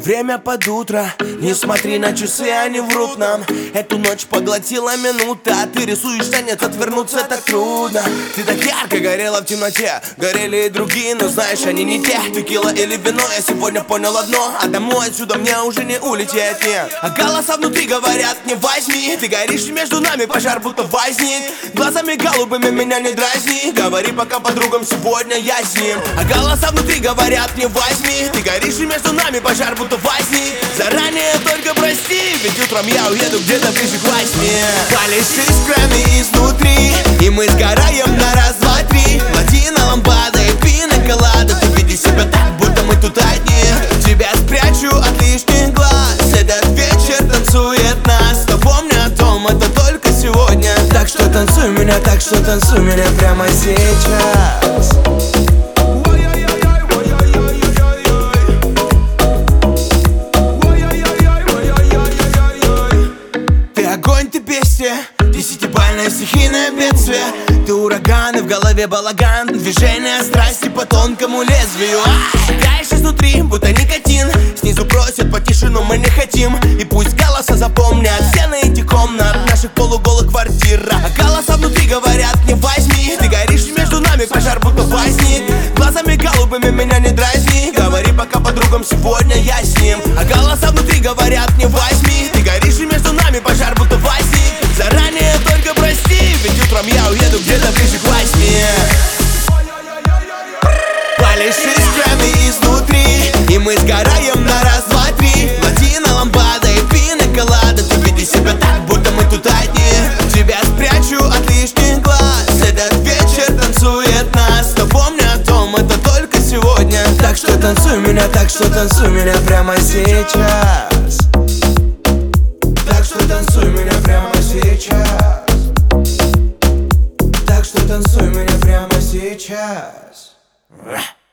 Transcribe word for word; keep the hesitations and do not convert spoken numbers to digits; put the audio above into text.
время под утро. Не смотри на часы, они врут нам. Эту ночь поглотила минута. Ты рисуешь танец, отвернуться так трудно. Ты так ярко горела в темноте. Горели и другие, но знаешь, они не те. Текила или вино, я сегодня понял одно: а домой отсюда мне уже не улететь, нет. А голоса внутри говорят: не возьми. Ты горишь, между нами пожар будто возник. Глазами голубыми меня не дразни. Говори пока подругам, сегодня я с ним. А голоса внутри говорят: не возьми. Ты горишь, и между нами пожар будто возник. Заранее только прости, ведь утром я уеду где-то ближе к восьми. Палишь искрами изнутри, и мы сгораем на раз, два, три. Платина, лампада и пина-колада. Ты веди себя так, будто мы тут одни. Тебя спрячу от лишних глаз. Этот вечер танцует нас. Но помни о том, это только сегодня. Так что танцуй меня, так что танцуй меня прямо сейчас. Огонь, ты бестия, десятибальное стихийное бедствие. Ты ураган, и в голове балаган. Движение страсти по тонкому лезвию. Играешь изнутри, будто никотин. Снизу просят потише, но мы не хотим. И пусть голоса запомнят стены этих комнат, наших полуголых квартирах. А голоса внутри говорят: не возьми. Ты горишь, между нами пожар будто возник. Глазами голубыми меня не дразни. Говори пока подругам, сегодня я с ним. А голоса внутри говорят: не возьми. Ты горишь, и между нами пожар будто возник. Заранее только прости, ведь утром я уеду где-то ближе к восьми. Палишь искрами изнутри, и мы сгораем на раз, два, три. Платина, лампада и пина-колада. Ты веди себя так, будто мы тут одни. Тебя спрячу от лишних глаз. Этот вечер танцует нас. Но помни о том, это только сегодня. Так что танцуй меня, так что танцуй меня прямо сейчас. Так что танцуй меня прямо сейчас. Так что танцуй меня прямо сейчас.